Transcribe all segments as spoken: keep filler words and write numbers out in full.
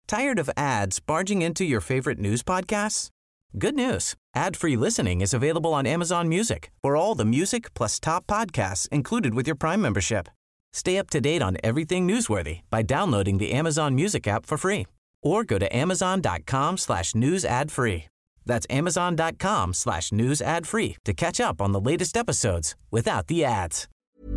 Tired of ads barging into your favorite news podcasts? Good news. Ad-free listening is available on Amazon Music for all the music plus top podcasts included with your Prime membership. Stay up to date on everything newsworthy by downloading the Amazon Music app for free or go to amazon.com slash news ad free. That's amazon.com slash news ad free to catch up on the latest episodes without the ads.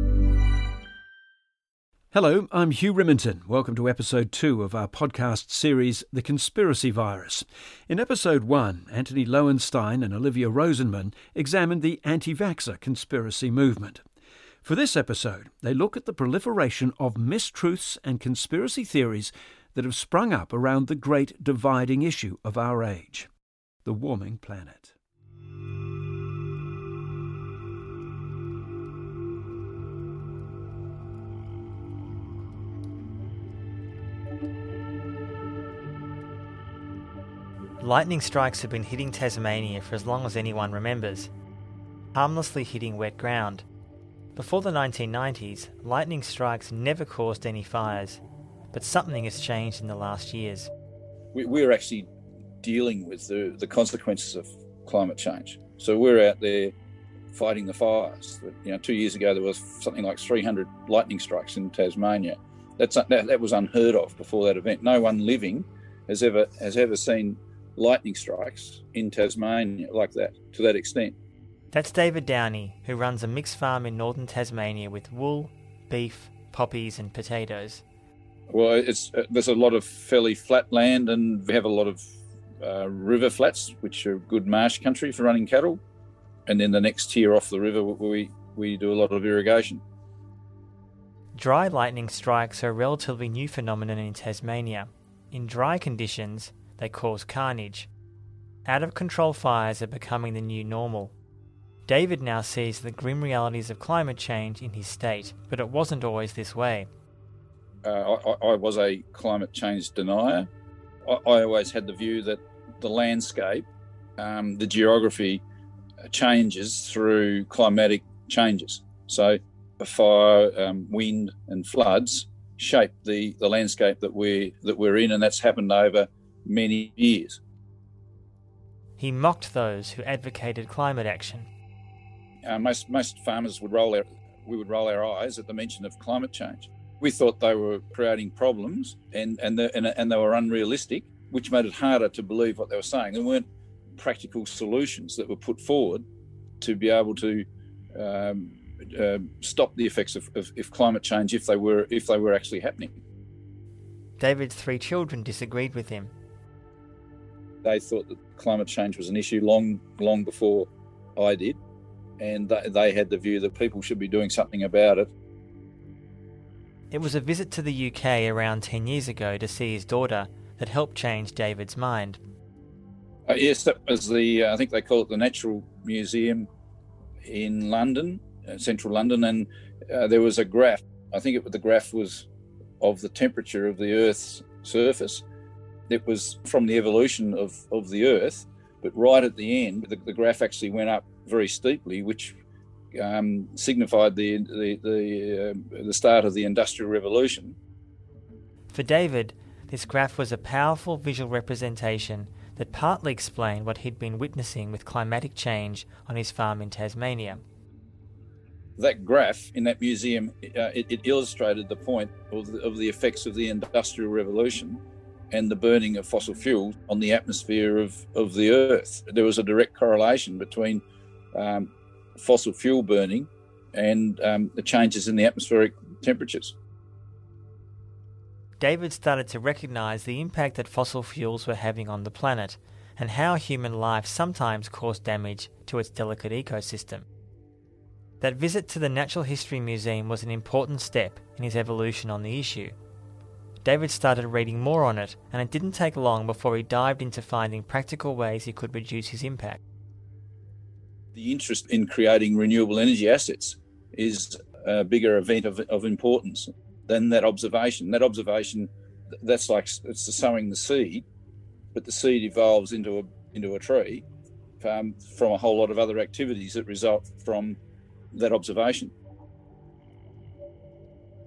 Hello, I'm Hugh Riminton. Welcome to episode two of our podcast series, The Conspiracy Virus. In episode one, Anthony Lowenstein and Olivia Rosenman examined the anti-vaxxer conspiracy movement. For this episode, they look at the proliferation of mistruths and conspiracy theories that have sprung up around the great dividing issue of our age, the warming planet. Lightning strikes have been hitting Tasmania for as long as anyone remembers, harmlessly hitting wet ground. Before the nineteen nineties, lightning strikes never caused any fires, but something has changed in the last years. We, we're actually dealing with the, the consequences of climate change. So we're out there fighting the fires. You know, two years ago there was something like three hundred lightning strikes in Tasmania. That's that, that was unheard of before that event. No one living has ever has ever seen lightning strikes in Tasmania like that, to that extent. That's David Downey, who runs a mixed farm in northern Tasmania with wool, beef, poppies and potatoes. Well, it's uh, there's a lot of fairly flat land, and we have a lot of uh, river flats, which are good marsh country for running cattle. And then the next tier off the river, we, we do a lot of irrigation. Dry lightning strikes are a relatively new phenomenon in Tasmania. In dry conditions, they cause carnage. Out-of-control fires are becoming the new normal. David now sees the grim realities of climate change in his state, but it wasn't always this way. Uh, I, I was a climate change denier. I, I always had the view that the landscape, um, the geography changes through climatic changes. So fire, um, wind and floods shape the, the landscape that we're, that we're in, and that's happened over many years. He mocked those who advocated climate action. Uh, most most farmers would roll our, we would roll our eyes at the mention of climate change. We thought they were creating problems and and, the, and and they were unrealistic, which made it harder to believe what they were saying. There weren't practical solutions that were put forward to be able to um, uh, stop the effects of, of, of climate change if they were if they were actually happening. David's three children disagreed with him. They thought that climate change was an issue long, long before I did, and they, they had the view that people should be doing something about it. It was a visit to the U K around ten years ago to see his daughter that helped change David's mind. Uh, yes, that was the, uh, I think they call it the Natural Museum in London, uh, central London, and uh, there was a graph. I think it, the graph was of the temperature of the Earth's surface. It was from the evolution of, of the Earth, but right at the end, the, the graph actually went up very steeply, which um, signified the the the, uh, the start of the Industrial Revolution. For David, this graph was a powerful visual representation that partly explained what he'd been witnessing with climatic change on his farm in Tasmania. That graph in that museum, uh, it, it illustrated the point of the, of the effects of the Industrial Revolution and the burning of fossil fuels on the atmosphere of, of the Earth. There was a direct correlation between um, fossil fuel burning and um, the changes in the atmospheric temperatures. David started to recognise the impact that fossil fuels were having on the planet and how human life sometimes caused damage to its delicate ecosystem. That visit to the Natural History Museum was an important step in his evolution on the issue. David started reading more on it, and it didn't take long before he dived into finding practical ways he could reduce his impact. The interest in creating renewable energy assets is a bigger event of, of importance than that observation. That observation, that's like it's the sowing the seed, but the seed evolves into a into a tree um, from a whole lot of other activities that result from that observation.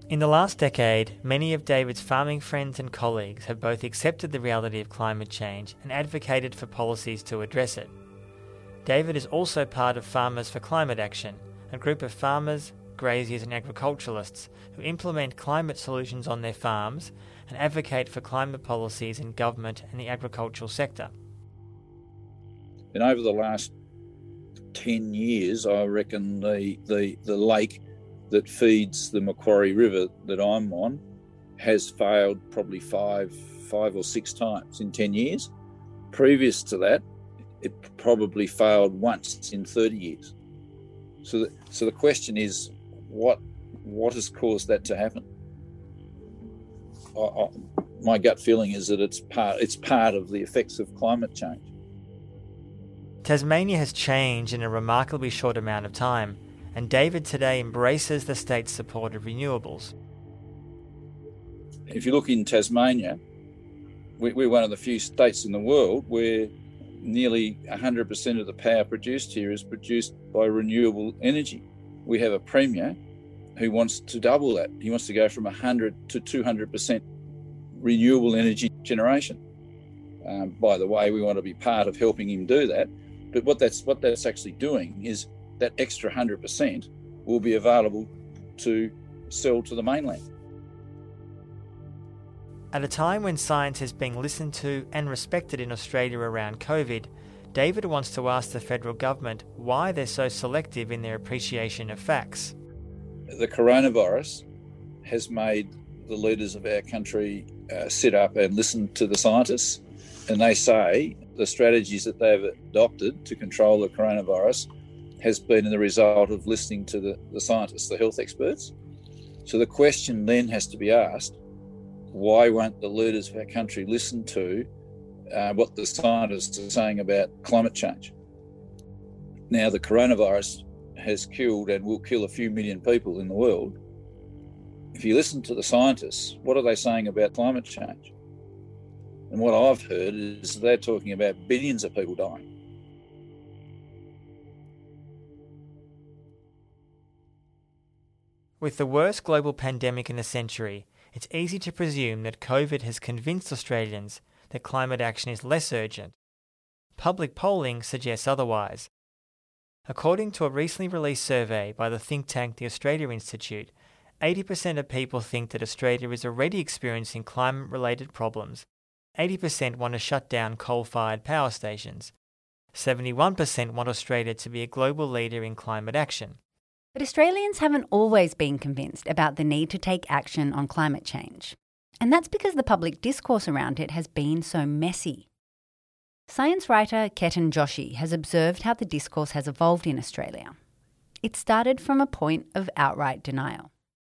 In the last decade, many of David's farming friends and colleagues have both accepted the reality of climate change and advocated for policies to address it. David is also part of Farmers for Climate Action, a group of farmers, graziers and agriculturalists who implement climate solutions on their farms and advocate for climate policies in government and the agricultural sector. And over the last ten years, I reckon the, the, the lake that feeds the Macquarie River that I'm on has failed probably five, five or six times in ten years. Previous to that, it probably failed once in thirty years. So, the, so the question is, what what has caused that to happen? I, I, my gut feeling is that it's part it's part of the effects of climate change. Tasmania has changed in a remarkably short amount of time, and David today embraces the state's support of renewables. If you look in Tasmania, we're one of the few states in the world where nearly one hundred percent of the power produced here is produced by renewable energy. We have a Premier who wants to double that. He wants to go from one hundred to two hundred percent renewable energy generation. Um, by the way, we want to be part of helping him do that. But what that's what that's actually doing is that extra one hundred percent will be available to sell to the mainland. At a time when science is being listened to and respected in Australia around COVID, David wants to ask the federal government why they're so selective in their appreciation of facts. The coronavirus has made the leaders of our country uh, sit up and listen to the scientists, and they say the strategies that they've adopted to control the coronavirus has been the result of listening to the, the scientists, the health experts. So the question then has to be asked, why won't the leaders of our country listen to uh, what the scientists are saying about climate change? Now, the coronavirus has killed and will kill a few million people in the world. If you listen to the scientists, what are they saying about climate change? And what I've heard is they're talking about billions of people dying. With the worst global pandemic in a century, it's easy to presume that COVID has convinced Australians that climate action is less urgent. Public polling suggests otherwise. According to a recently released survey by the think tank the Australia Institute, eighty percent of people think that Australia is already experiencing climate-related problems. eighty percent want to shut down coal-fired power stations. seventy-one percent want Australia to be a global leader in climate action. But Australians haven't always been convinced about the need to take action on climate change. And that's because the public discourse around it has been so messy. Science writer Ketan Joshi has observed how the discourse has evolved in Australia. It started from a point of outright denial.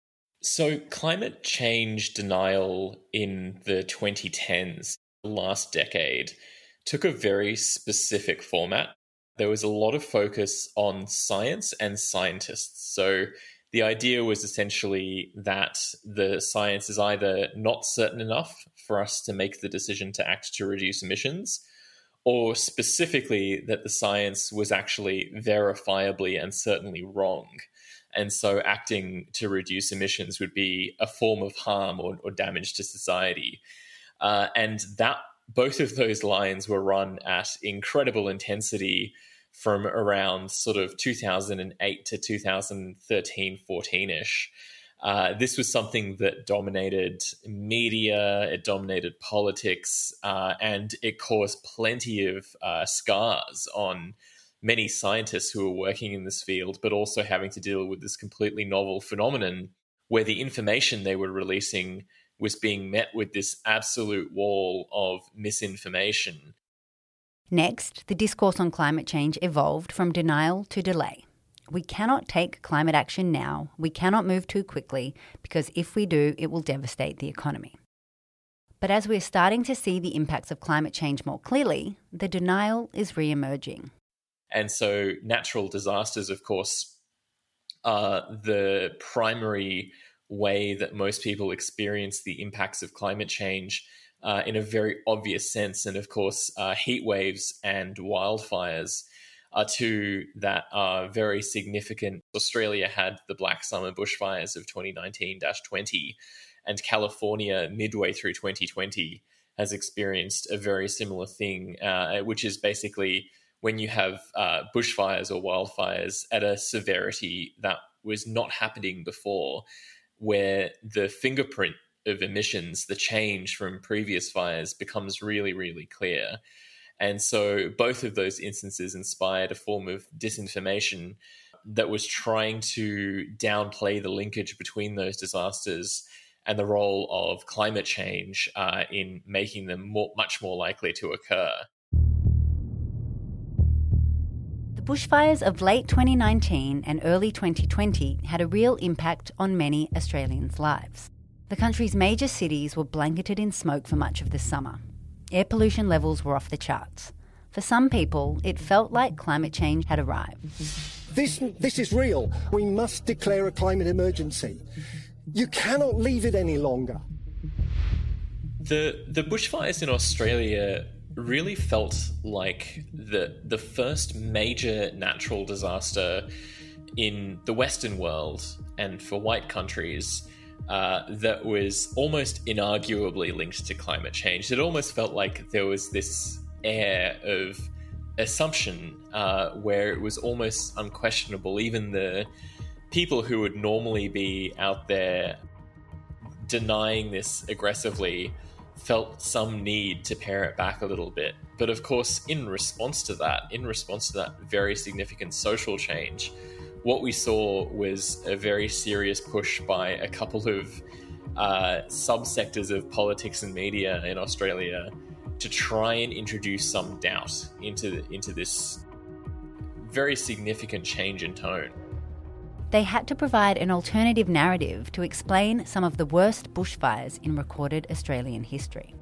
So climate change denial in the twenty tens, the last decade, took a very specific format. There was a lot of focus on science and scientists. So the idea was essentially that the science is either not certain enough for us to make the decision to act to reduce emissions, or specifically that the science was actually verifiably and certainly wrong. And so acting to reduce emissions would be a form of harm or, or damage to society. Uh, and that both of those lines were run at incredible intensity from around sort of two thousand eight to two thousand thirteen, fourteen-ish. Uh, this was something that dominated media, it dominated politics, uh, and it caused plenty of uh, scars on many scientists who were working in this field, but also having to deal with this completely novel phenomenon where the information they were releasing was being met with this absolute wall of misinformation. Next, the discourse on climate change evolved from denial to delay. We cannot take climate action now. We cannot move too quickly because if we do, it will devastate the economy. But as we're starting to see the impacts of climate change more clearly, the denial is re-emerging. And so natural disasters, of course, are the primary way that most people experience the impacts of climate change uh, in a very obvious sense. And of course, uh, heat waves and wildfires are two that are very significant. Australia had the Black Summer bushfires of twenty nineteen dash twenty, and California, midway through twenty twenty, has experienced a very similar thing, uh, which is basically when you have uh, bushfires or wildfires at a severity that was not happening before, where the fingerprint of emissions, the change from previous fires, becomes really, really clear. And so both of those instances inspired a form of disinformation that was trying to downplay the linkage between those disasters and the role of climate change uh, in making them more, much more likely to occur. The bushfires of late twenty nineteen and early twenty twenty had a real impact on many Australians' lives. The country's major cities were blanketed in smoke for much of the summer. Air pollution levels were off the charts. For some people, it felt like climate change had arrived. This, this is real. We must declare a climate emergency. You cannot leave it any longer. The the bushfires in Australia really felt like the the first major natural disaster in the Western world and for white countries uh, that was almost inarguably linked to climate change. It almost felt like there was this air of assumption uh, where it was almost unquestionable. Even the people who would normally be out there denying this aggressively felt some need to pare it back a little bit. But of course, in response to that, in response to that very significant social change, what we saw was a very serious push by a couple of uh, subsectors of politics and media in Australia to try and introduce some doubt into, into this very significant change in tone. They had to provide an alternative narrative to explain some of the worst bushfires in recorded Australian history.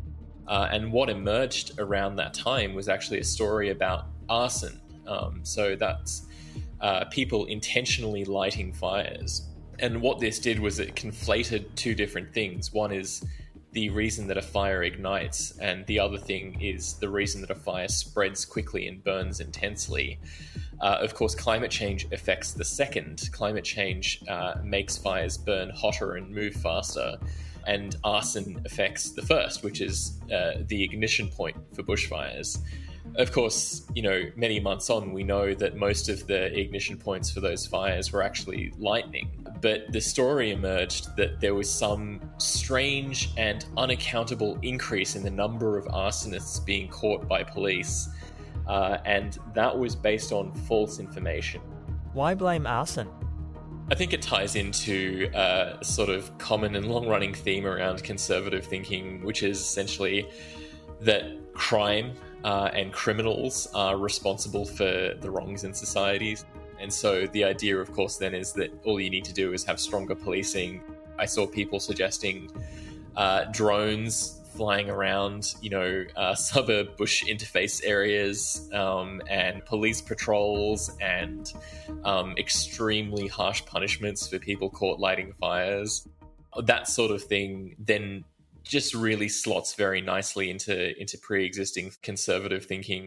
Uh, and what emerged around that time was actually a story about arson. Um, so that's uh, people intentionally lighting fires. And what this did was it conflated two different things. One is the reason that a fire ignites, and the other thing is the reason that a fire spreads quickly and burns intensely. Uh, of course, climate change affects the second. Climate change uh, makes fires burn hotter and move faster, and arson affects the first, which is uh, the ignition point for bushfires. Of course, you know, many months on, we know that most of the ignition points for those fires were actually lightning. But the story emerged that there was some strange and unaccountable increase in the number of arsonists being caught by police. Uh, and that was based on false information. Why blame arson? I think it ties into a sort of common and long-running theme around conservative thinking, which is essentially that crime uh, and criminals are responsible for the wrongs in societies. And so the idea, of course, then is that all you need to do is have stronger policing. I saw people suggesting uh, drones flying around, you know, uh, suburb bush interface areas, um, and police patrols, and um, extremely harsh punishments for people caught lighting fires. That sort of thing then just really slots very nicely into, into pre-existing conservative thinking.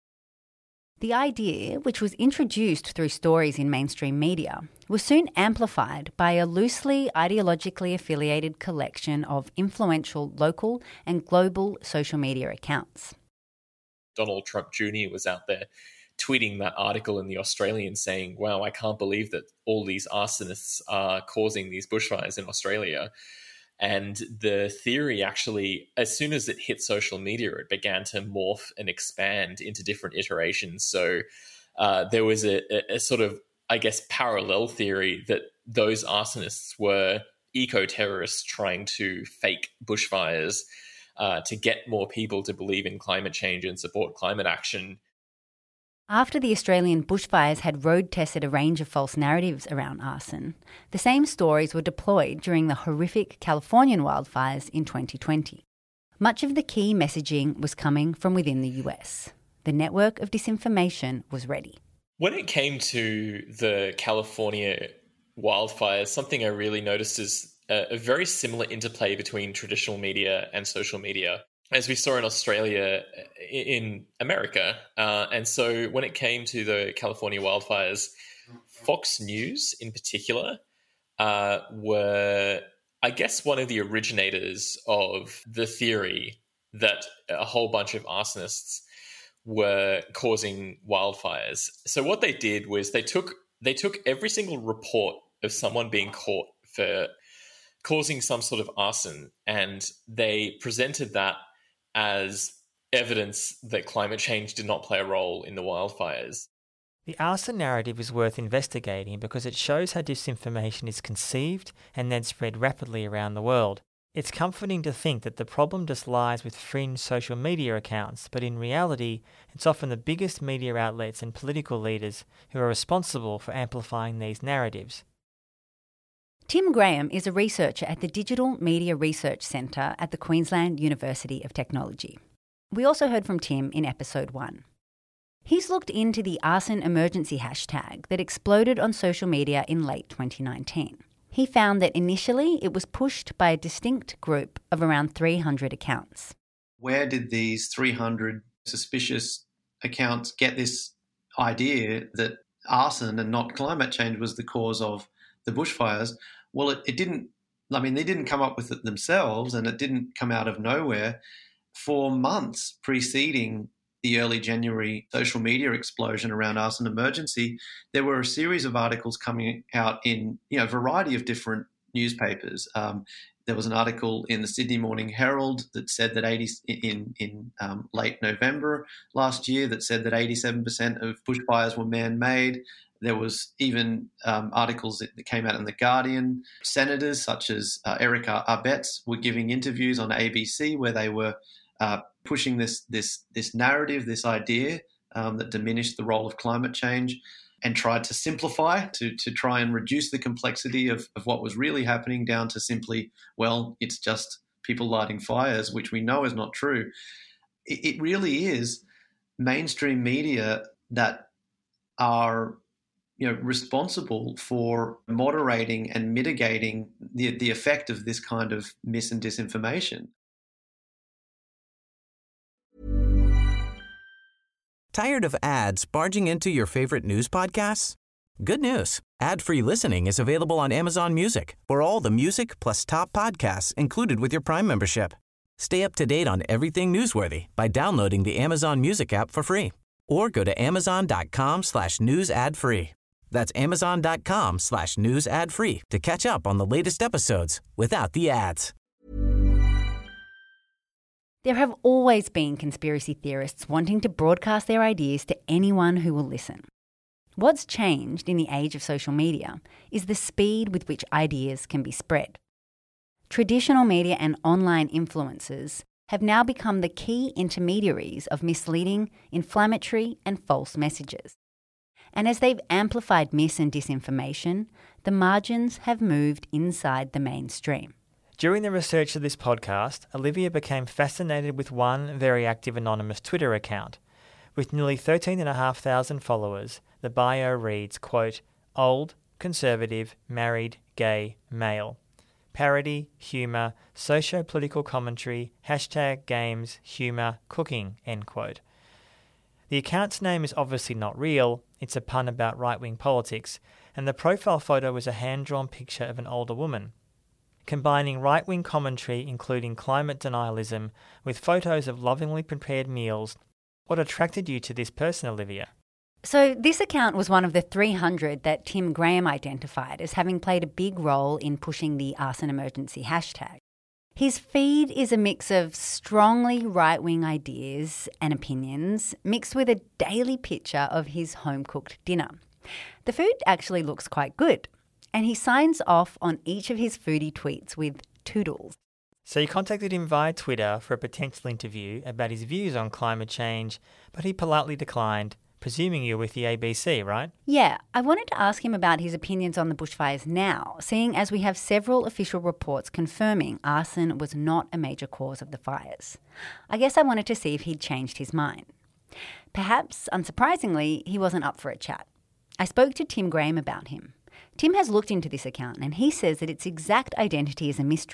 The idea, which was introduced through stories in mainstream media, was soon amplified by a loosely ideologically affiliated collection of influential local and global social media accounts. Donald Trump Junior was out there tweeting that article in The Australian saying, wow, I can't believe that all these arsonists are causing these bushfires in Australia. And the theory actually, as soon as it hit social media, it began to morph and expand into different iterations. So uh, there was a, a, a sort of, I guess, parallel theory that those arsonists were eco-terrorists trying to fake bushfires uh, to get more people to believe in climate change and support climate action. After the Australian bushfires had road-tested a range of false narratives around arson, the same stories were deployed during the horrific Californian wildfires in twenty twenty. Much of the key messaging was coming from within the U S. The network of disinformation was ready. When it came to the California wildfires, something I really noticed is a, a very similar interplay between traditional media and social media. as we saw in Australia, in America. Uh, and so when it came to the California wildfires, Fox News in particular uh, were, I guess, one of the originators of the theory that a whole bunch of arsonists were causing wildfires. So what they did was they took they took every single report of someone being caught for causing some sort of arson, and they presented that as evidence that climate change did not play a role in the wildfires. The arson narrative is worth investigating because it shows how disinformation is conceived and then spread rapidly around the world. It's comforting to think that the problem just lies with fringe social media accounts, but in reality, it's often the biggest media outlets and political leaders who are responsible for amplifying these narratives. Tim Graham is a researcher at the Digital Media Research Centre at the Queensland University of Technology. We also heard from Tim in episode one. He's looked into the arson emergency hashtag that exploded on social media in late twenty nineteen. He found that initially it was pushed by a distinct group of around three hundred accounts. Where did these three hundred suspicious accounts get this idea that arson and not climate change was the cause of the bushfires? Well, it, it didn't, I mean, they didn't come up with it themselves, and it didn't come out of nowhere. For months preceding the early January social media explosion around arson emergency, there were a series of articles coming out in, you know, a variety of different newspapers. Um, there was an article in the Sydney Morning Herald that said that eighty in in um, late November last year that said that eighty-seven percent of bushfires were man-made. There was even um, articles that came out in The Guardian. Senators such as uh, Erica Abetz were giving interviews on A B C where they were uh, pushing this this this narrative, this idea um, that diminished the role of climate change and tried to simplify, to to try and reduce the complexity of, of what was really happening down to simply, well, it's just people lighting fires, which we know is not true. It, it really is mainstream media that are, you know, responsible for moderating and mitigating the the effect of this kind of mis and disinformation. Tired of ads barging into your favorite news podcasts? Good news. Ad-free listening is available on Amazon Music for all the music plus top podcasts included with your Prime membership. Stay up to date on everything newsworthy by downloading the Amazon Music app for free or go to amazon.com slash news ad free. That's amazon.com slash news ad free to catch up on the latest episodes without the ads. There have always been conspiracy theorists wanting to broadcast their ideas to anyone who will listen. What's changed in the age of social media is the speed with which ideas can be spread. Traditional media and online influencers have now become the key intermediaries of misleading, inflammatory, and false messages. And as they've amplified mis and disinformation, the margins have moved inside the mainstream. During the research of this podcast, Olivia became fascinated with one very active anonymous Twitter account. With nearly thirteen thousand five hundred followers, the bio reads, quote, old, conservative, married, gay, male. Parody, humour, socio-political commentary, hashtag games, humour, cooking, end quote. The account's name is obviously not real, it's a pun about right-wing politics, and the profile photo was a hand-drawn picture of an older woman. Combining right-wing commentary, including climate denialism, with photos of lovingly prepared meals, what attracted you to this person, Olivia? So this account was one of the three hundred that Tim Graham identified as having played a big role in pushing the arson emergency hashtag. His feed is a mix of strongly right-wing ideas and opinions mixed with a daily picture of his home-cooked dinner. The food actually looks quite good, and he signs off on each of his foodie tweets with toodles. So you contacted him via Twitter for a potential interview about his views on climate change, but he politely declined, presuming you're with the A B C, right? Yeah, I wanted to ask him about his opinions on the bushfires now, seeing as we have several official reports confirming arson was not a major cause of the fires. I guess I wanted to see if he'd changed his mind. Perhaps, unsurprisingly, he wasn't up for a chat. I spoke to Tim Graham about him. Tim has looked into this account and he says that its exact identity is a mystery,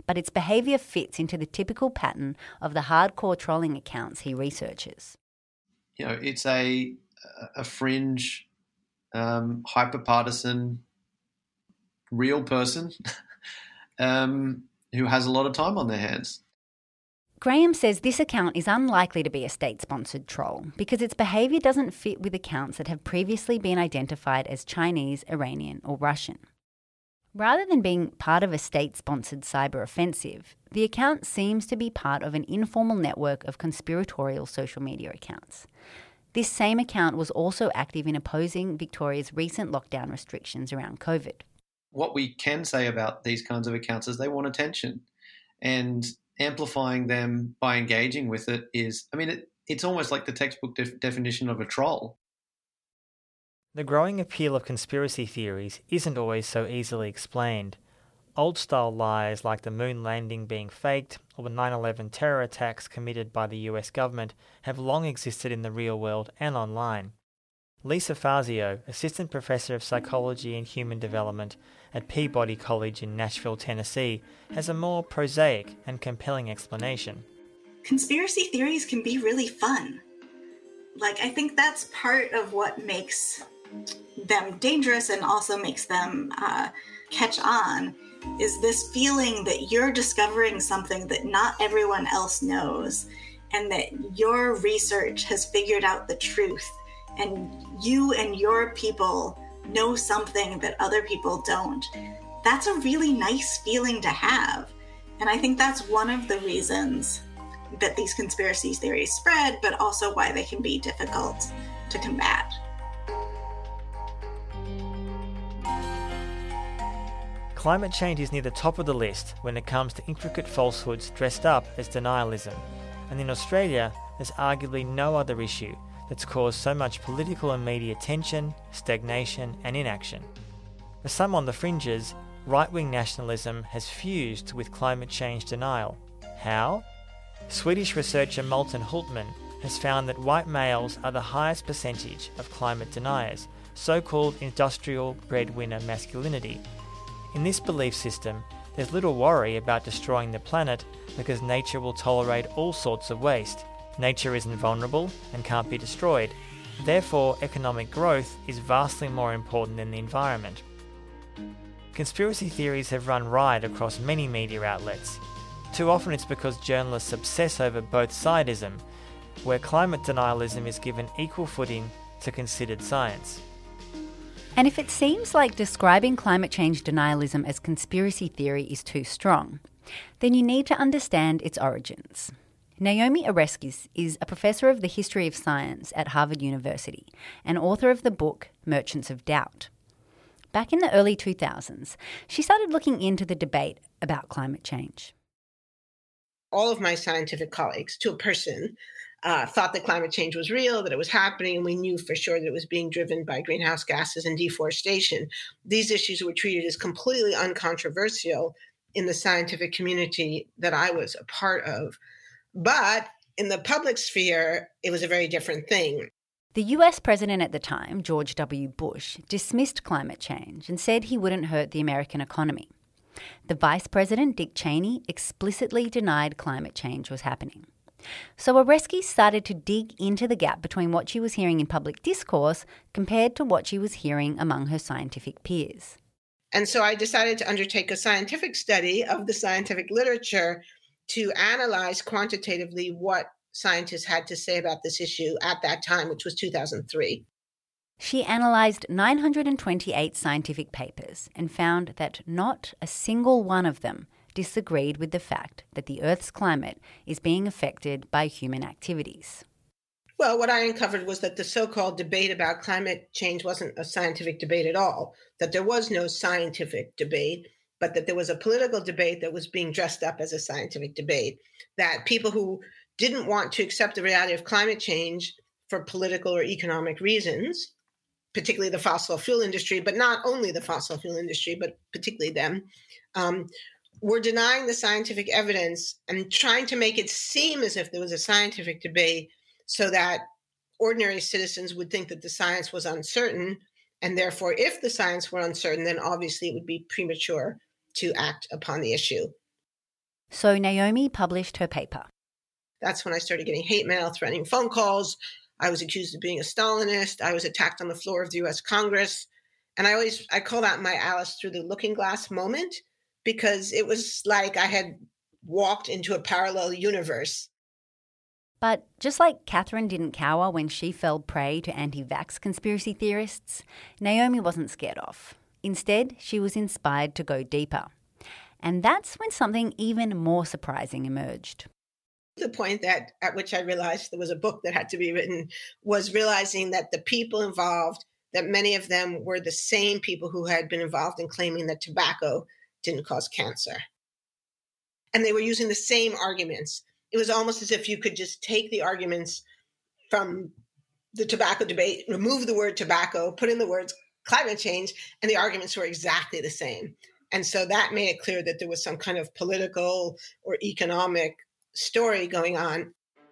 but its behaviour fits into the typical pattern of the hardcore trolling accounts he researches. You know, it's a a fringe, um, hyper-partisan, real person um, who has a lot of time on their hands. Graham says this account is unlikely to be a state-sponsored troll because its behaviour doesn't fit with accounts that have previously been identified as Chinese, Iranian or Russian. Rather than being part of a state-sponsored cyber offensive, the account seems to be part of an informal network of conspiratorial social media accounts. This same account was also active in opposing Victoria's recent lockdown restrictions around COVID. What we can say about these kinds of accounts is they want attention, and amplifying them by engaging with it is, I mean, it, it's almost like the textbook def- definition of a troll. The growing appeal of conspiracy theories isn't always so easily explained. Old-style lies like the moon landing being faked or the nine eleven terror attacks committed by the U S government have long existed in the real world and online. Lisa Fazio, Assistant Professor of Psychology and Human Development at Peabody College in Nashville, Tennessee, has a more prosaic and compelling explanation. Conspiracy theories can be really fun. Like, I think that's part of what makes them dangerous and also makes them uh, catch on, is this feeling that you're discovering something that not everyone else knows, and that your research has figured out the truth, and you and your people know something that other people don't. That's a really nice feeling to have. And I think that's one of the reasons that these conspiracy theories spread, but also why they can be difficult to combat. Climate change is near the top of the list when it comes to intricate falsehoods dressed up as denialism. And in Australia, there's arguably no other issue that's caused so much political and media tension, stagnation and inaction. For some on the fringes, right-wing nationalism has fused with climate change denial. How? Swedish researcher Molten Hultman has found that white males are the highest percentage of climate deniers, so-called industrial breadwinner masculinity. In this belief system, there's little worry about destroying the planet because nature will tolerate all sorts of waste. Nature isn't vulnerable and can't be destroyed. Therefore, economic growth is vastly more important than the environment. Conspiracy theories have run riot across many media outlets. Too often it's because journalists obsess over both-sidism, where climate denialism is given equal footing to considered science. And if it seems like describing climate change denialism as conspiracy theory is too strong, then you need to understand its origins. Naomi Oreskes is a professor of the history of science at Harvard University and author of the book Merchants of Doubt. Back in the early two thousands, she started looking into the debate about climate change. All of my scientific colleagues, to a person, uh, thought that climate change was real, that it was happening, and we knew for sure that it was being driven by greenhouse gases and deforestation. These issues were treated as completely uncontroversial in the scientific community that I was a part of. But in the public sphere, it was a very different thing. The U S president at the time, George W. Bush, dismissed climate change and said he wouldn't hurt the American economy. The vice president, Dick Cheney, explicitly denied climate change was happening. So Oreskes started to dig into the gap between what she was hearing in public discourse compared to what she was hearing among her scientific peers. And so I decided to undertake a scientific study of the scientific literature to analyze quantitatively what scientists had to say about this issue at that time, which was two thousand three. She analysed nine hundred twenty-eight scientific papers and found that not a single one of them disagreed with the fact that the Earth's climate is being affected by human activities. Well, what I uncovered was that the so-called debate about climate change wasn't a scientific debate at all, that there was no scientific debate, but that there was a political debate that was being dressed up as a scientific debate, that people who didn't want to accept the reality of climate change for political or economic reasons, particularly the fossil fuel industry, but not only the fossil fuel industry, but particularly them, um, were denying the scientific evidence and trying to make it seem as if there was a scientific debate so that ordinary citizens would think that the science was uncertain. And therefore, if the science were uncertain, then obviously it would be premature to act upon the issue. So Naomi published her paper. That's when I started getting hate mail, threatening phone calls. I was accused of being a Stalinist. I was attacked on the floor of the U S Congress. And I always, I call that my Alice through the looking glass moment, because it was like I had walked into a parallel universe. But just like Catherine didn't cower when she fell prey to anti-vax conspiracy theorists, Naomi wasn't scared off. Instead, she was inspired to go deeper. And that's when something even more surprising emerged. The point that at which I realized there was a book that had to be written was realizing that the people involved, that many of them were the same people who had been involved in claiming that tobacco didn't cause cancer. And they were using the same arguments. It was almost as if you could just take the arguments from the tobacco debate, remove the word tobacco, put in the words climate change, and the arguments were exactly the same. And so that made it clear that there was some kind of political or economic story going on.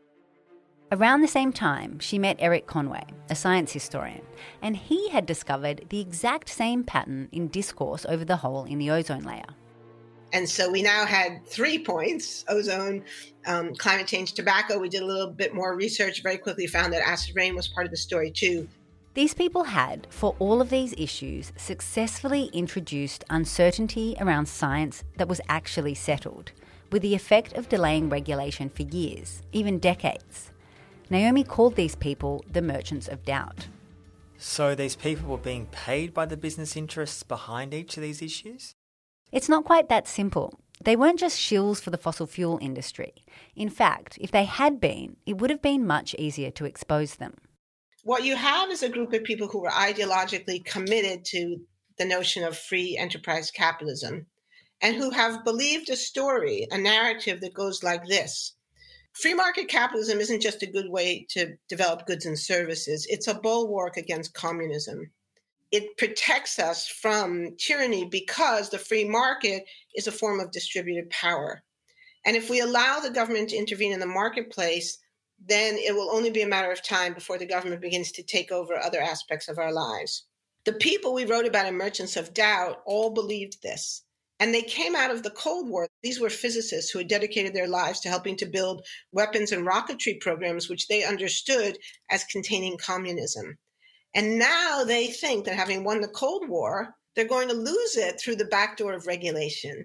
Around the same time, she met Eric Conway, a science historian, and he had discovered the exact same pattern in discourse over the hole in the ozone layer. And so we now had three points: ozone, um, climate change, tobacco. We did a little bit more research, very quickly found that acid rain was part of the story too. These people had, for all of these issues, successfully introduced uncertainty around science that was actually settled, with the effect of delaying regulation for years, even decades. Naomi called these people the merchants of doubt. So these people were being paid by the business interests behind each of these issues? It's not quite that simple. They weren't just shills for the fossil fuel industry. In fact, if they had been, it would have been much easier to expose them. What you have is a group of people who were ideologically committed to the notion of free enterprise capitalism and who have believed a story, a narrative that goes like this. Free market capitalism isn't just a good way to develop goods and services. It's a bulwark against communism. It protects us from tyranny because the free market is a form of distributed power. And if we allow the government to intervene in the marketplace, then it will only be a matter of time before the government begins to take over other aspects of our lives. The people we wrote about in Merchants of Doubt all believed this. And they came out of the Cold War. These were physicists who had dedicated their lives to helping to build weapons and rocketry programs, which they understood as containing communism. And now they think that having won the Cold War, they're going to lose it through the back door of regulation.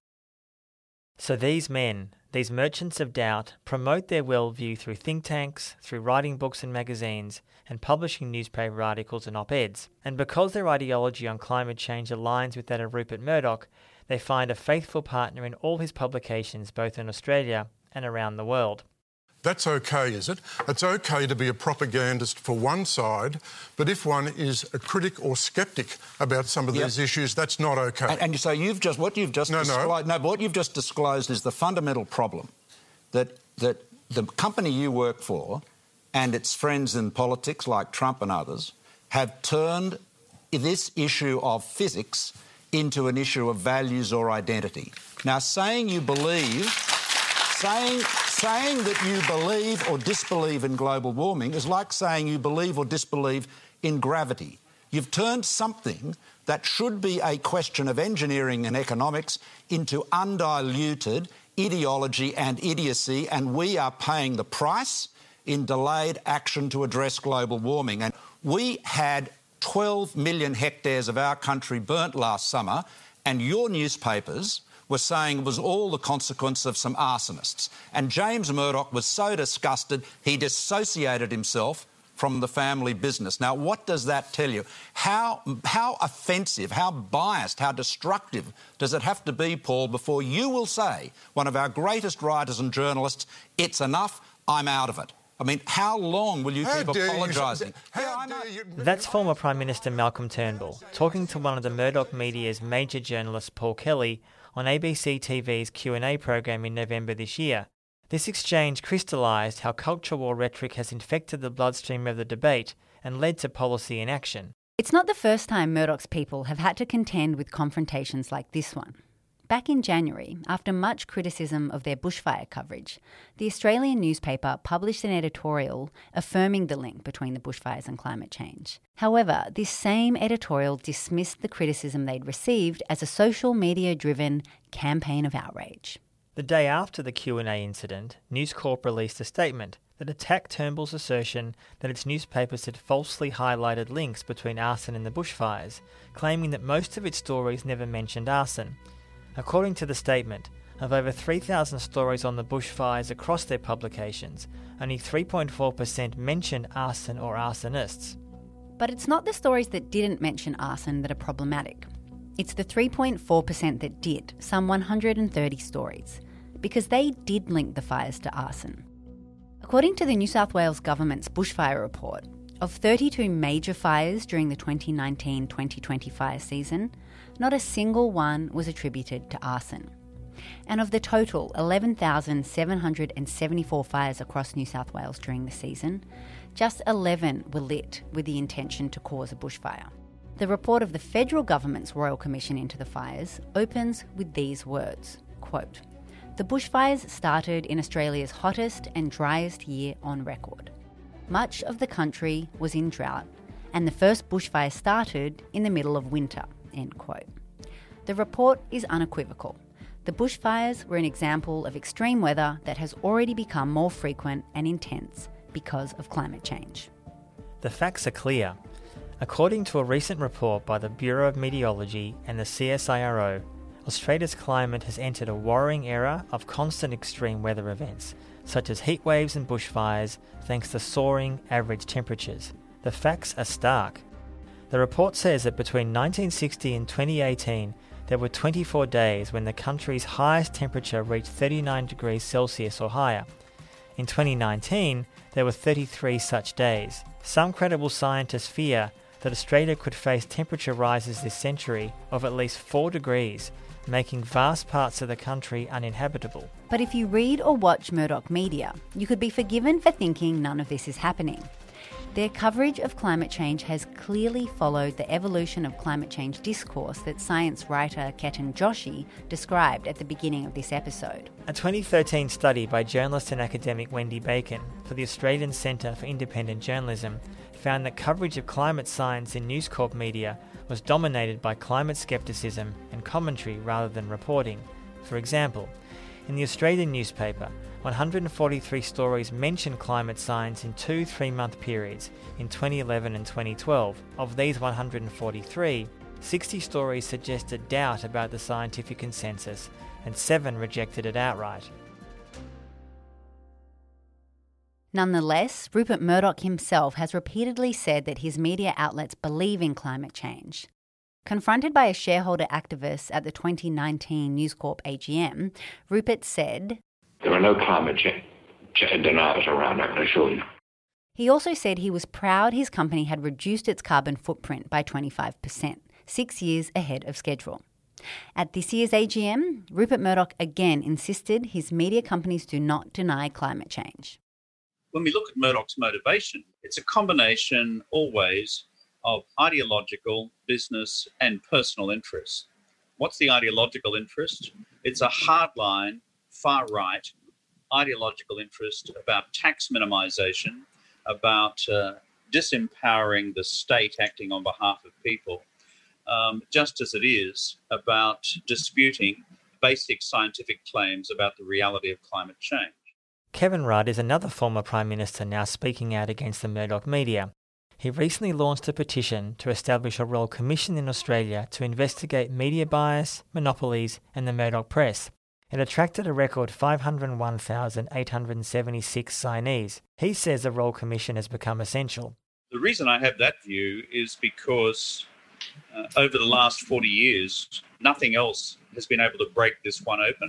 So these men, these merchants of doubt, promote their worldview through think tanks, through writing books and magazines, and publishing newspaper articles and op-eds. And because their ideology on climate change aligns with that of Rupert Murdoch, they find a faithful partner in all his publications, both in Australia and around the world. That's okay, is it? It's okay to be a propagandist for one side, but if one is a critic or sceptic about some of yep. these issues, that's not okay. And, and you say you've just what you've just no, disclosed. No. no, but what you've just disclosed is the fundamental problem that that the company you work for and its friends in politics, like Trump and others, have turned this issue of physics into an issue of values or identity. Now, saying you believe, saying. Saying that you believe or disbelieve in global warming is like saying you believe or disbelieve in gravity. You've turned something that should be a question of engineering and economics into undiluted ideology and idiocy, and we are paying the price in delayed action to address global warming. And we had twelve million hectares of our country burnt last summer, and your newspapers were saying it was all the consequence of some arsonists. And James Murdoch was so disgusted, he dissociated himself from the family business. Now, what does that tell you? How, how offensive, how biased, how destructive does it have to be, Paul, before you will say, one of our greatest writers and journalists, it's enough, I'm out of it? I mean, how long will you how keep apologising? That's former Prime Minister Malcolm Turnbull talking to one of the Murdoch media's major journalists, Paul Kelly, on A B C T V's Q and A program in November this year. This exchange crystallised how culture war rhetoric has infected the bloodstream of the debate and led to policy inaction. It's not the first time Murdoch's people have had to contend with confrontations like this one. Back in January, after much criticism of their bushfire coverage, the Australian newspaper published an editorial affirming the link between the bushfires and climate change. However, this same editorial dismissed the criticism they'd received as a social media-driven campaign of outrage. The day after the Q and A incident, News Corp released a statement that attacked Turnbull's assertion that its newspapers had falsely highlighted links between arson and the bushfires, claiming that most of its stories never mentioned arson. According to the statement, of over three thousand stories on the bushfires across their publications, only three point four percent mention arson or arsonists. But it's not the stories that didn't mention arson that are problematic. It's the three point four percent that did, some one hundred thirty stories, because they did link the fires to arson. According to the New South Wales Government's bushfire report, of thirty-two major fires during the twenty nineteen twenty twenty fire season, not a single one was attributed to arson. And of the total eleven thousand seven hundred seventy-four fires across New South Wales during the season, just eleven were lit with the intention to cause a bushfire. The report of the federal government's Royal Commission into the fires opens with these words, quote, "The bushfires started in Australia's hottest and driest year on record. Much of the country was in drought, and the first bushfire started in the middle of winter," end quote. The report is unequivocal. The bushfires were an example of extreme weather that has already become more frequent and intense because of climate change. The facts are clear. According to a recent report by the Bureau of Meteorology and the C S I R O, Australia's climate has entered a worrying era of constant extreme weather events, such as heat waves and bushfires, thanks to soaring average temperatures. The facts are stark. The report says that between nineteen sixty and twenty eighteen, there were twenty-four days when the country's highest temperature reached thirty-nine degrees Celsius or higher. In twenty nineteen, there were thirty-three such days. Some credible scientists fear that Australia could face temperature rises this century of at least four degrees, making vast parts of the country uninhabitable. But if you read or watch Murdoch media, you could be forgiven for thinking none of this is happening. Their coverage of climate change has clearly followed the evolution of climate change discourse that science writer Ketan Joshi described at the beginning of this episode. A twenty thirteen study by journalist and academic Wendy Bacon for the Australian Centre for Independent Journalism found that coverage of climate science in News Corp media was dominated by climate scepticism and commentary rather than reporting. For example, in the Australian newspaper, one hundred forty-three stories mentioned climate science in two three-month periods in twenty eleven and twenty twelve. Of these one hundred forty-three, sixty stories suggested doubt about the scientific consensus, and seven rejected it outright. Nonetheless, Rupert Murdoch himself has repeatedly said that his media outlets believe in climate change. Confronted by a shareholder activist at the twenty nineteen News Corp A G M, Rupert said, "There are no climate change deniers around, I can assure you." He also said he was proud his company had reduced its carbon footprint by twenty-five percent, six years ahead of schedule. At this year's A G M, Rupert Murdoch again insisted his media companies do not deny climate change. When we look at Murdoch's motivation, it's a combination always of ideological, business and personal interests. What's the ideological interest? It's a hardline, far-right ideological interest about tax minimisation, about uh, disempowering the state acting on behalf of people, um, just as it is about disputing basic scientific claims about the reality of climate change. Kevin Rudd is another former Prime Minister now speaking out against the Murdoch media. He recently launched a petition to establish a Royal Commission in Australia to investigate media bias, monopolies and the Murdoch press. It attracted a record five hundred one thousand eight hundred seventy-six signees. He says the Royal Commission has become essential. The reason I have that view is because uh, over the last forty years, nothing else has been able to break this one open.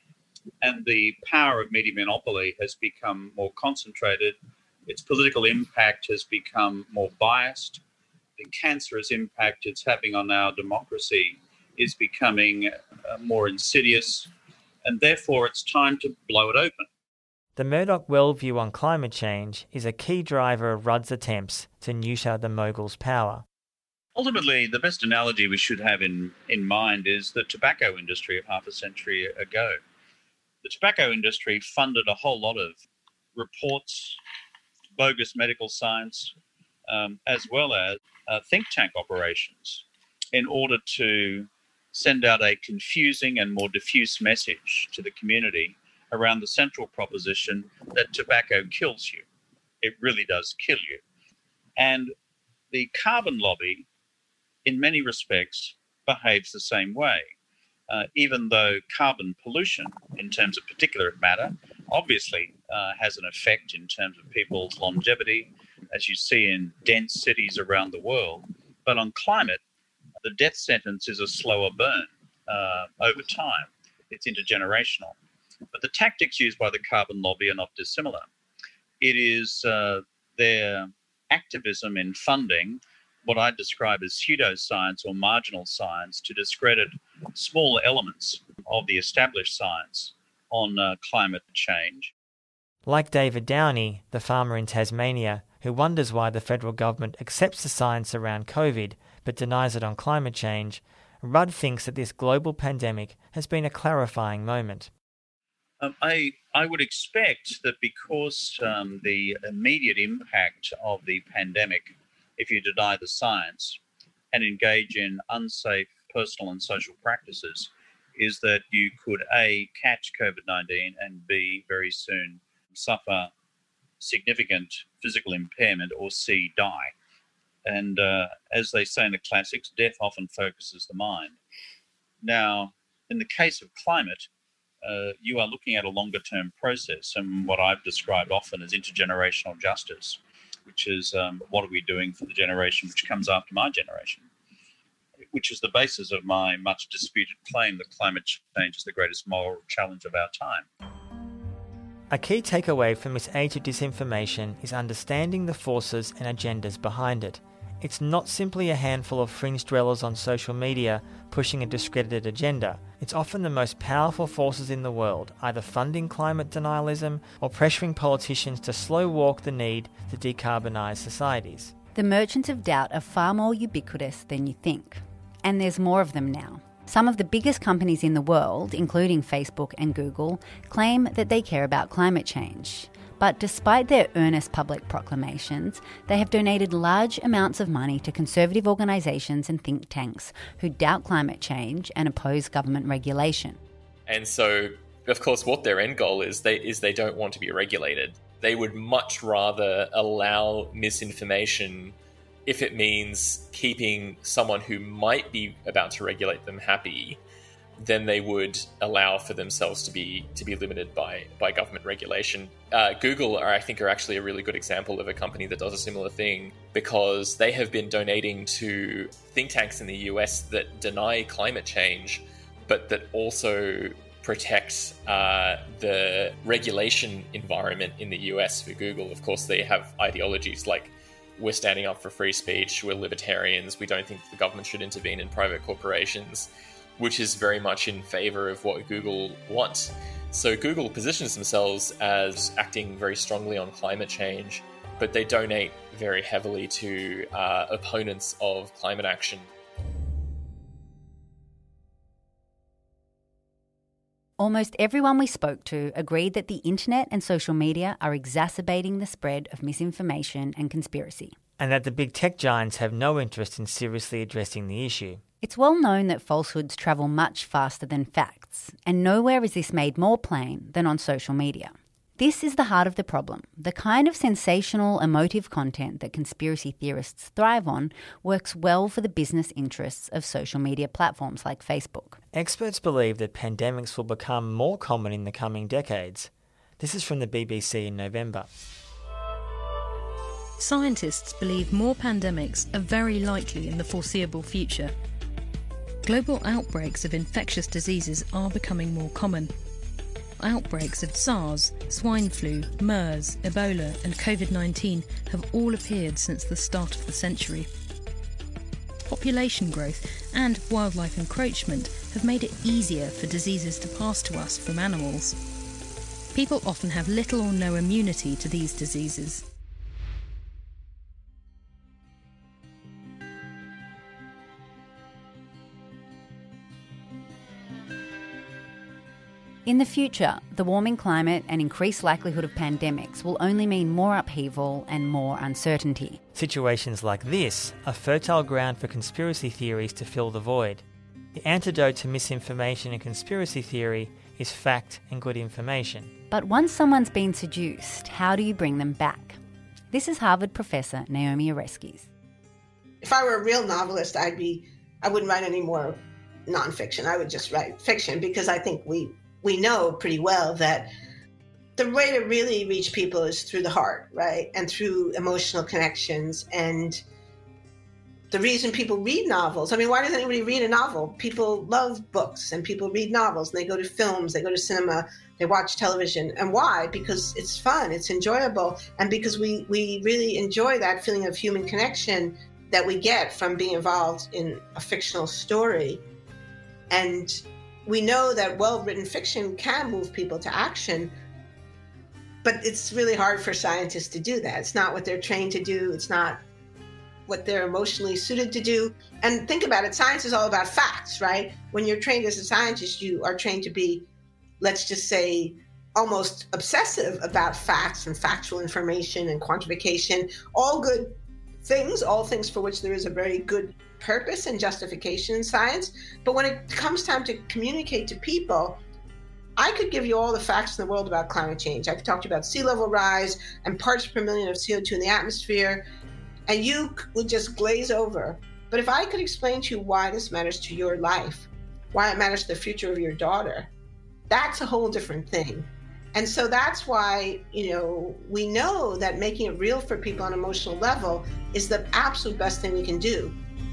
And the power of media monopoly has become more concentrated. Its political impact has become more biased. The cancerous impact it's having on our democracy is becoming uh, more insidious. And therefore, it's time to blow it open. The Murdoch worldview on climate change is a key driver of Rudd's attempts to neuter the mogul's power. Ultimately, the best analogy we should have in, in mind is the tobacco industry of half a century ago. The tobacco industry funded a whole lot of reports, bogus medical science, um, as well as uh, think tank operations in order to send out a confusing and more diffuse message to the community around the central proposition that tobacco kills you. It really does kill you. And the carbon lobby, in many respects, behaves the same way, uh, even though carbon pollution, in terms of particulate matter, obviously uh, has an effect in terms of people's longevity, as you see in dense cities around the world. But on climate, the death sentence is a slower burn uh, over time. It's intergenerational. But the tactics used by the carbon lobby are not dissimilar. It is uh, their activism in funding what I describe as pseudoscience or marginal science to discredit small elements of the established science on uh, climate change. Like David Downey, the farmer in Tasmania, who wonders why the federal government accepts the science around COVID but denies it on climate change, Rudd thinks that this global pandemic has been a clarifying moment. Um, I, I would expect that because um, the immediate impact of the pandemic, if you deny the science and engage in unsafe personal and social practices, is that you could A, catch COVID nineteen and B, very soon suffer significant physical impairment or C, die. And uh, as they say in the classics, death often focuses the mind. Now, in the case of climate, uh, you are looking at a longer term process and what I've described often as intergenerational justice, which is um, what are we doing for the generation which comes after my generation, which is the basis of my much disputed claim that climate change is the greatest moral challenge of our time. A key takeaway from this age of disinformation is understanding the forces and agendas behind it. It's not simply a handful of fringe dwellers on social media pushing a discredited agenda. It's often the most powerful forces in the world, either funding climate denialism or pressuring politicians to slow walk the need to decarbonise societies. The merchants of doubt are far more ubiquitous than you think. And there's more of them now. Some of the biggest companies in the world, including Facebook and Google, claim that they care about climate change. But despite their earnest public proclamations, they have donated large amounts of money to conservative organisations and think tanks who doubt climate change and oppose government regulation. And so, of course, what their end goal is, they is they don't want to be regulated. They would much rather allow misinformation if it means keeping someone who might be about to regulate them happy, then they would allow for themselves to be to be limited by by government regulation. Uh, Google, are, I think, are actually a really good example of a company that does a similar thing, because they have been donating to think tanks in the U S that deny climate change, but that also protect uh, the regulation environment in the U S for Google. Of course, they have ideologies like, we're standing up for free speech, we're libertarians, we don't think the government should intervene in private corporations, which is very much in favor of what Google wants. So Google positions themselves as acting very strongly on climate change, but they donate very heavily to uh, opponents of climate action. Almost everyone we spoke to agreed that the internet and social media are exacerbating the spread of misinformation and conspiracy. And that the big tech giants have no interest in seriously addressing the issue. It's well known that falsehoods travel much faster than facts, and nowhere is this made more plain than on social media. This is the heart of the problem. The kind of sensational, emotive content that conspiracy theorists thrive on works well for the business interests of social media platforms like Facebook. Experts believe that pandemics will become more common in the coming decades. This is from the B B C in November. Scientists believe more pandemics are very likely in the foreseeable future. Global outbreaks of infectious diseases are becoming more common. Outbreaks of SARS, swine flu, MERS, Ebola and COVID nineteen have all appeared since the start of the century. Population growth and wildlife encroachment have made it easier for diseases to pass to us from animals. People often have little or no immunity to these diseases. In the future, the warming climate and increased likelihood of pandemics will only mean more upheaval and more uncertainty. Situations like this are fertile ground for conspiracy theories to fill the void. The antidote to misinformation and conspiracy theory is fact and good information. But once someone's been seduced, how do you bring them back? This is Harvard professor Naomi Oreskes. If I were a real novelist, I'd be, I wouldn't write any more nonfiction. I would just write fiction, because I think we, we know pretty well that the way to really reach people is through the heart, right? And through emotional connections. And the reason people read novels, I mean, why does anybody read a novel? People love books and people read novels and they go to films, they go to cinema, they watch television. And why? Because it's fun, it's enjoyable. And because we, we really enjoy that feeling of human connection that we get from being involved in a fictional story. And we know that well-written fiction can move people to action, but it's really hard for scientists to do that. It's not what they're trained to do. It's not what they're emotionally suited to do. And think about it, science is all about facts, right? When you're trained as a scientist, you are trained to be, let's just say, almost obsessive about facts and factual information and quantification, all good things, all things for which there is a very good purpose and justification in science. But when it comes time to communicate to people, I could give you all the facts in the world about climate change. I could talk to you about sea level rise and parts per million of C O two in the atmosphere, and you would just glaze over. But if I could explain to you why this matters to your life, why it matters to the future of your daughter, that's a whole different thing. And so that's why, you know, we know that making it real for people on an emotional level is the absolute best thing we can do.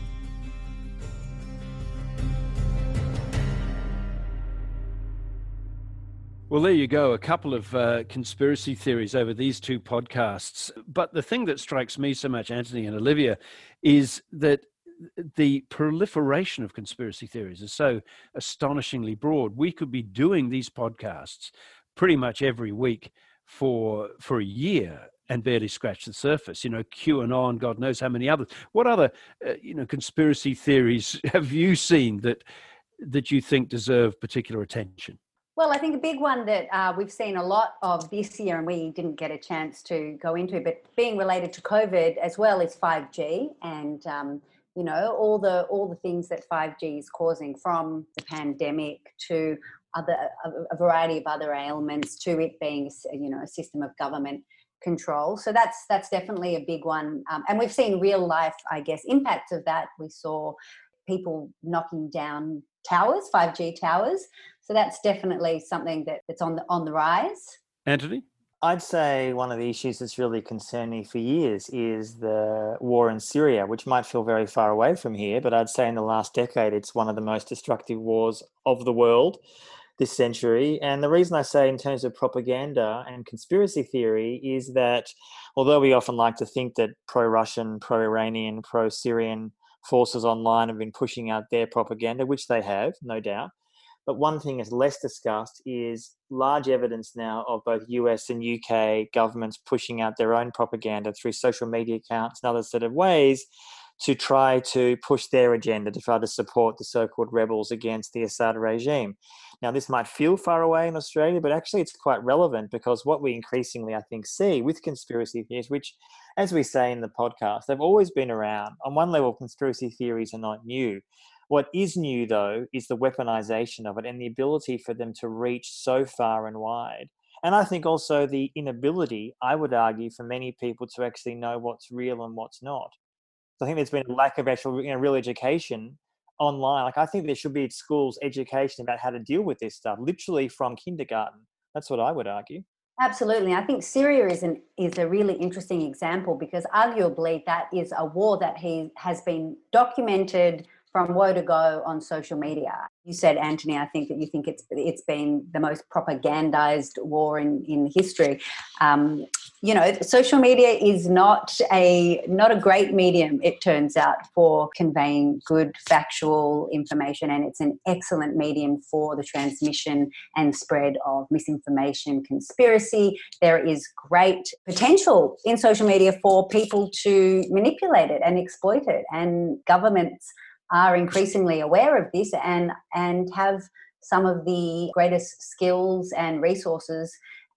Well, there you go, a couple of uh, conspiracy theories over these two podcasts. But the thing that strikes me so much, Anthony and Olivia, is that the proliferation of conspiracy theories is so astonishingly broad. We could be doing these podcasts pretty much every week for for a year and barely scratch the surface. You know, QAnon, God knows how many others. What other, uh, you know, conspiracy theories have you seen that that you think deserve particular attention? Well, I think a big one that uh, we've seen a lot of this year, and we didn't get a chance to go into, but being related to COVID as well, is five G, and um, you know, all the all the things that five G is causing, from the pandemic to other a, a variety of other ailments, to it being, you know, a system of government control. So that's that's definitely a big one, um, and we've seen real life, I guess, impacts of that. We saw people knocking down towers, five G towers. So that's definitely something that, that's on the on the rise. Anthony? I'd say one of the issues that's really concerned me for years is the war in Syria, which might feel very far away from here, but I'd say in the last decade, it's one of the most destructive wars of the world this century. And the reason I say in terms of propaganda and conspiracy theory is that although we often like to think that pro-Russian, pro-Iranian, pro-Syrian forces online have been pushing out their propaganda, which they have, no doubt. But one thing that's less discussed is large evidence now of both U S and U K governments pushing out their own propaganda through social media accounts and other sort of ways to try to push their agenda, to try to support the so-called rebels against the Assad regime. Now, this might feel far away in Australia, but actually it's quite relevant, because what we increasingly, I think, see with conspiracy theories, which, as we say in the podcast, they've always been around. On one level, conspiracy theories are not new. What is new, though, is the weaponization of it and the ability for them to reach so far and wide. And I think also the inability, I would argue, for many people to actually know what's real and what's not. So I think there's been a lack of actual, you know, real education online. Like, I think there should be at schools education about how to deal with this stuff, literally from kindergarten. That's what I would argue. Absolutely. I think Syria is an is a really interesting example, because arguably that is a war that he has been documented from woe to go on social media. You said, Anthony, I think that you think it's it's been the most propagandized war in, in history. Um, you know, social media is not a not a great medium, it turns out, for conveying good factual information, and it's an excellent medium for the transmission and spread of misinformation, conspiracy. There is great potential in social media for people to manipulate it and exploit it, and governments are increasingly aware of this and and have some of the greatest skills and resources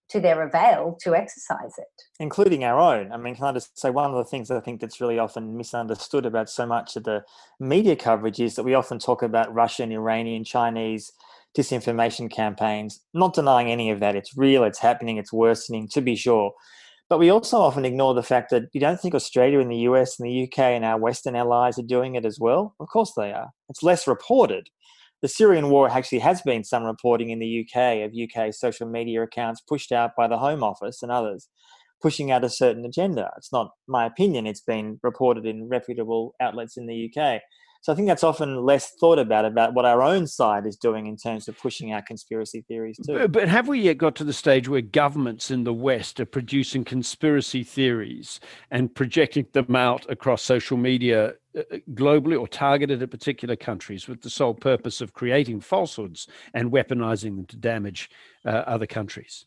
to their avail to exercise it. Including our own. I mean, can I just say one of the things I think that's really often misunderstood about so much of the media coverage is that we often talk about Russian, Iranian, Chinese disinformation campaigns, not denying any of that. It's real, it's happening, it's worsening, to be sure. But we also often ignore the fact that you don't think Australia and the U S and the U K and our Western allies are doing it as well? Of course they are. It's less reported. The Syrian war actually has been some reporting in the U K of U K social media accounts pushed out by the Home Office and others, pushing out a certain agenda. It's not my opinion. It's been reported in reputable outlets in the U K. So I think that's often less thought about, about what our own side is doing in terms of pushing out conspiracy theories too. But, but have we yet got to the stage where governments in the West are producing conspiracy theories and projecting them out across social media uh, globally or targeted at particular countries with the sole purpose of creating falsehoods and weaponizing them to damage uh, other countries?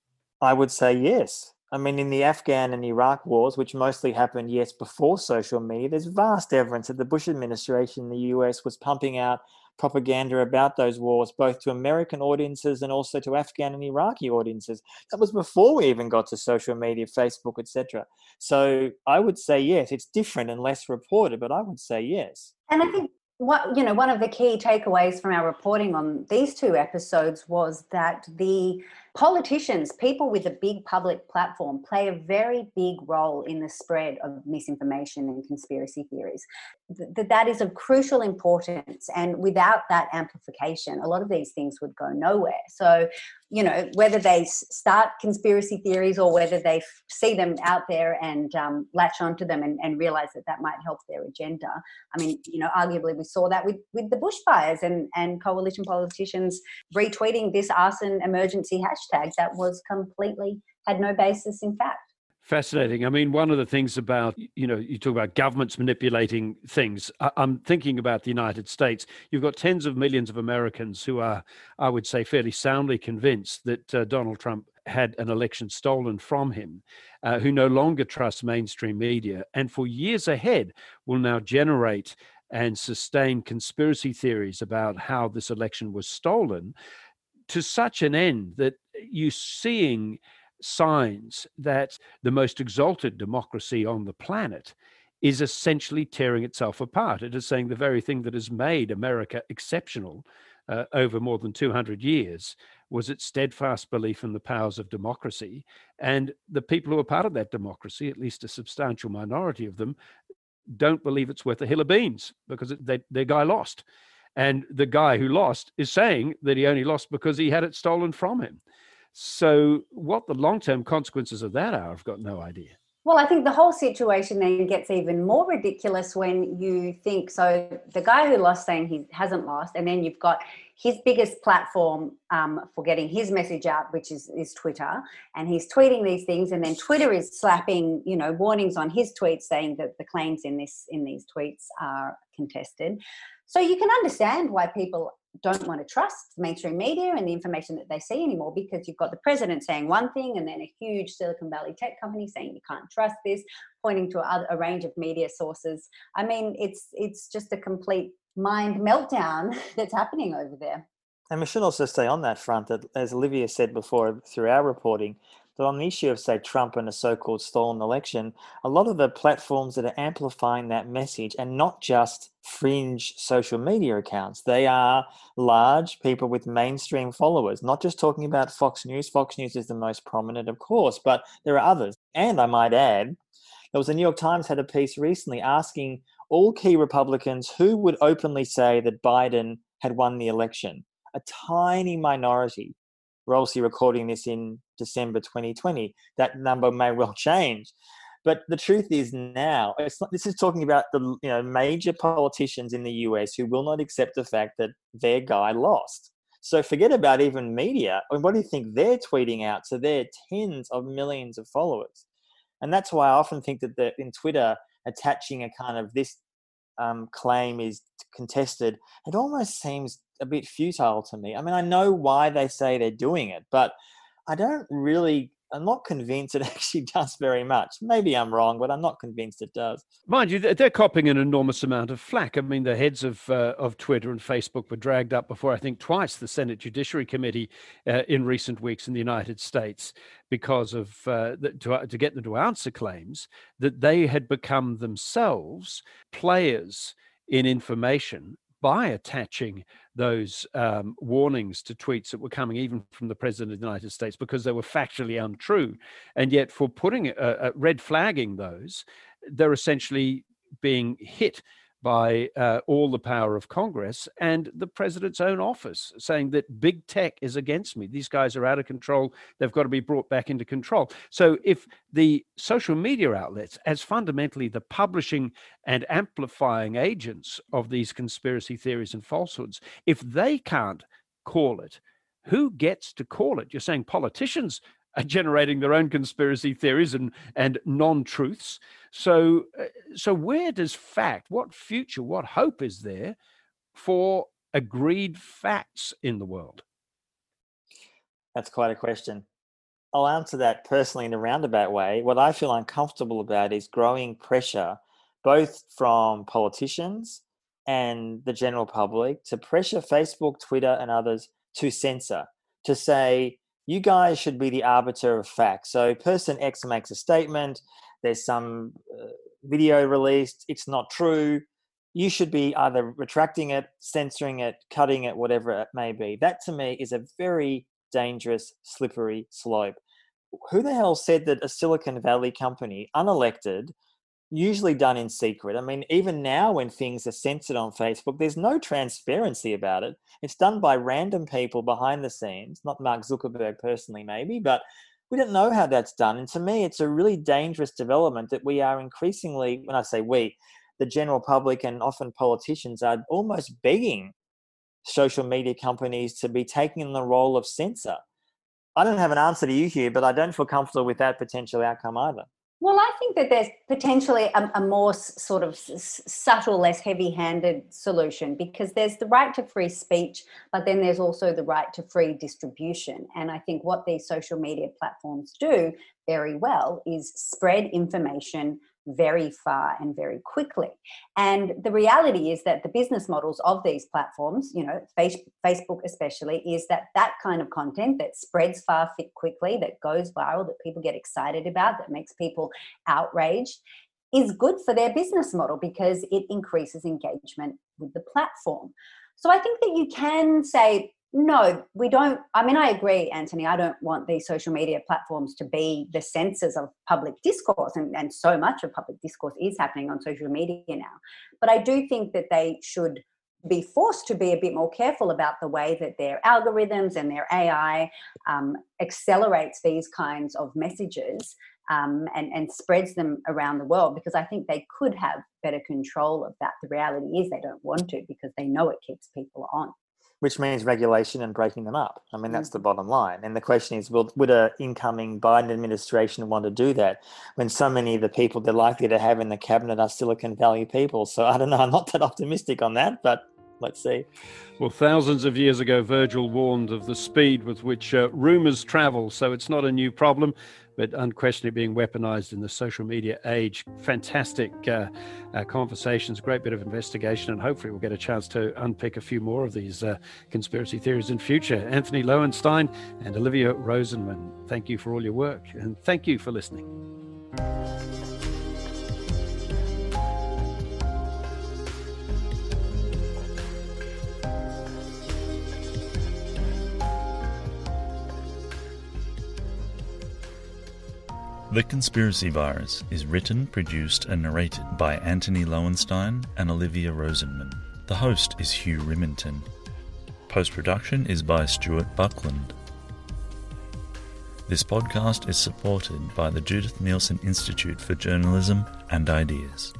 I would say yes. I mean, in the Afghan and Iraq wars, which mostly happened, yes, before social media, there's vast evidence that the Bush administration in the U S was pumping out propaganda about those wars, both to American audiences and also to Afghan and Iraqi audiences. That was before we even got to social media, Facebook, et cetera. So I would say yes. It's different and less reported, but I would say yes. And I think what, you know, one of the key takeaways from our reporting on these two episodes was that the politicians, people with a big public platform, play a very big role in the spread of misinformation and conspiracy theories. That that is of crucial importance, and without that amplification, a lot of these things would go nowhere. So, you know, whether they start conspiracy theories or whether they f- see them out there and um, latch onto them and, and realize that that might help their agenda. I mean, you know, arguably we saw that with, with the bushfires and, and coalition politicians retweeting this arson emergency hashtag that was completely, had no basis in fact. Fascinating. I mean, one of the things about, you know, you talk about governments manipulating things. I, I'm thinking about the United States. You've got tens of millions of Americans who are, I would say, fairly soundly convinced that uh, Donald Trump had an election stolen from him, uh, who no longer trust mainstream media, and for years ahead will now generate and sustain conspiracy theories about how this election was stolen, to such an end that you're seeing signs that the most exalted democracy on the planet is essentially tearing itself apart. It is saying the very thing that has made America exceptional uh, over more than two hundred years was its steadfast belief in the powers of democracy. And the people who are part of that democracy, at least a substantial minority of them, don't believe it's worth a hill of beans because it, they, their guy lost. And the guy who lost is saying that he only lost because he had it stolen from him. So what the long-term consequences of that are, I've got no idea. Well, I think the whole situation then gets even more ridiculous when you think, so the guy who lost saying he hasn't lost, and then you've got his biggest platform um, for getting his message out, which is, is Twitter, and he's tweeting these things, and then Twitter is slapping, you know, warnings on his tweets saying that the claims in this in these tweets are contested. So you can understand why people don't want to trust mainstream media and the information that they see anymore, because you've got the president saying one thing and then a huge Silicon Valley tech company saying you can't trust this, pointing to a, a range of media sources. I mean, it's it's just a complete mind meltdown that's happening over there. And we should also say on that front that, as Olivia said before through our reporting, that on the issue of, say, Trump and a so-called stolen election, a lot of the platforms that are amplifying that message are not just fringe social media accounts. They are large people with mainstream followers, not just talking about Fox News. Fox News is the most prominent, of course, but there are others. And I might add, there was a New York Times had a piece recently asking all key Republicans who would openly say that Biden had won the election. A tiny minority. We're obviously recording this in December twenty twenty. That number may well change. But the truth is now, it's not, this is talking about the you know major politicians in the U S who will not accept the fact that their guy lost. So forget about even media. I mean, what do you think they're tweeting out? So they're tens of millions of followers. And that's why I often think that the, in Twitter, attaching a kind of this um, claim is contested, it almost seems a bit futile to me. I mean, I know why they say they're doing it, but I don't really I'm not convinced it actually does very much. Maybe I'm wrong, but I'm not convinced it does. Mind you, they're copping an enormous amount of flack. I mean, the heads of uh, of Twitter and Facebook were dragged up before, I think, twice the Senate Judiciary Committee uh, in recent weeks in the United States because of uh, the, to, to get them to answer claims that they had become themselves players in information by attaching those um, warnings to tweets that were coming even from the President of the United States because they were factually untrue. And yet for putting, uh, uh, red flagging those, they're essentially being hit by uh, all the power of Congress and the president's own office, saying that big tech is against me. These guys are out of control. They've got to be brought back into control. So if the social media outlets, as fundamentally the publishing and amplifying agents of these conspiracy theories and falsehoods, if they can't call it, who gets to call it? You're saying politicians are generating their own conspiracy theories and, and non-truths. So, uh, so where does fact, what future, what hope is there for agreed facts in the world? That's quite a question. I'll answer that personally in a roundabout way. What I feel uncomfortable about is growing pressure, both from politicians and the general public, to pressure Facebook, Twitter, and others to censor, to say, you guys should be the arbiter of fact. So person X makes a statement, there's some uh, video released, it's not true. You should be either retracting it, censoring it, cutting it, whatever it may be. That to me is a very dangerous, slippery slope. Who the hell said that a Silicon Valley company, unelected, usually done in secret? I mean, even now when things are censored on Facebook, there's no transparency about it. It's done by random people behind the scenes, not Mark Zuckerberg personally maybe, but we don't know how that's done. And to me, it's a really dangerous development that we are increasingly, when I say we, the general public and often politicians are almost begging social media companies to be taking the role of censor. I don't have an answer to you here, but I don't feel comfortable with that potential outcome either. Well, I think that there's potentially a, a more s- sort of s- subtle, less heavy-handed solution, because there's the right to free speech, but then there's also the right to free distribution. And I think what these social media platforms do very well is spread information very far and very quickly. And the reality is that the business models of these platforms, you know, face, Facebook especially, is that that kind of content that spreads far quickly, that goes viral, that people get excited about, that makes people outraged, is good for their business model because it increases engagement with the platform. So I think that you can say, no, we don't. I mean, I agree, Anthony. I don't want these social media platforms to be the censors of public discourse, and, and so much of public discourse is happening on social media now. But I do think that they should be forced to be a bit more careful about the way that their algorithms and their A I um, accelerates these kinds of messages um, and, and spreads them around the world, because I think they could have better control of that. The reality is they don't want to, because they know it keeps people on. Which means regulation and breaking them up. I mean, that's the bottom line. And the question is, will, would an incoming Biden administration want to do that when so many of the people they're likely to have in the cabinet are Silicon Valley people? So I don't know. I'm not that optimistic on that, but let's see. Well, thousands of years ago, Virgil warned of the speed with which uh, rumors travel. So it's not a new problem, but unquestionably being weaponized in the social media age. Fantastic uh, uh, conversations, great bit of investigation, and hopefully we'll get a chance to unpick a few more of these uh, conspiracy theories in future. Anthony Lowenstein and Olivia Rosenman, thank you for all your work, and thank you for listening. The Conspiracy Virus is written, produced and narrated by Anthony Lowenstein and Olivia Rosenman. The host is Hugh Riminton. Post-production is by Stuart Buckland. This podcast is supported by the Judith Neilson Institute for Journalism and Ideas.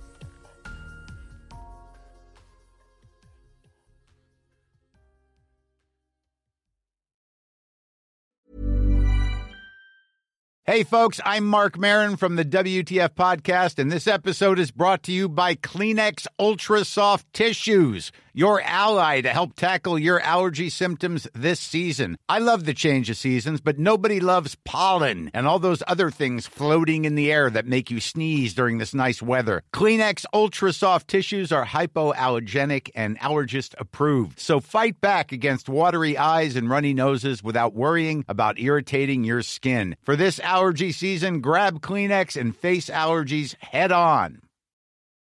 Hey folks, I'm Mark Maron from the W T F Podcast, and this episode is brought to you by Kleenex Ultra Soft Tissues. your ally to help tackle your allergy symptoms this season. I love the change of seasons, but nobody loves pollen and all those other things floating in the air that make you sneeze during this nice weather. Kleenex Ultra Soft Tissues are hypoallergenic and allergist approved. So fight back against watery eyes and runny noses without worrying about irritating your skin. For this allergy season, grab Kleenex and face allergies head on.